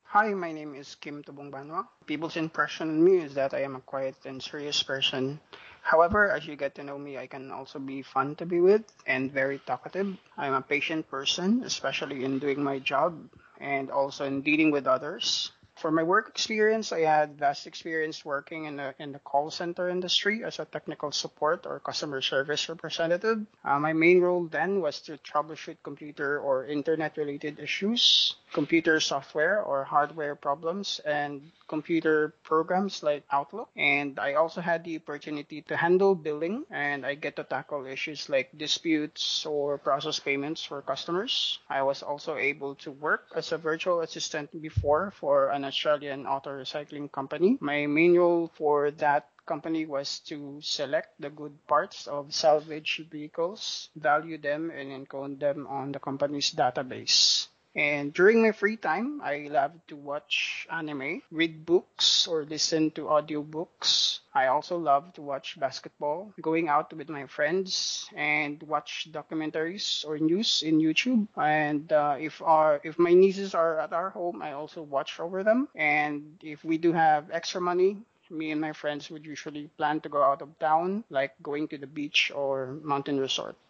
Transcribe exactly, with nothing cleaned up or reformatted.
Hi, my name is Kim Tubong Banwa. People's impression on me is that I am a quiet and serious person. However, as you get to know me, I can also be fun to be with and very talkative. I'm a patient person, especially in doing my job and also in dealing with others. For my work experience, I had vast experience working in the in the call center industry as a technical support or customer service representative. Uh, my main role then was to troubleshoot computer or internet related issues, computer software or hardware problems, and computer programs like Outlook. And I also had the opportunity to handle billing, and I get to tackle issues like disputes or process payments for customers. I was also able to work as a virtual assistant before for an Australian auto recycling company. My main role for that company was to select the good parts of salvaged vehicles, value them, and encode them on the company's database. And during my free time, I love to watch anime, read books, or listen to audiobooks. I also love to watch basketball, going out with my friends, and watch documentaries or news in YouTube. And uh, if our if my nieces are at our home, I also watch over them. And if we do have extra money, me and my friends would usually plan to go out of town, like going to the beach or mountain resort.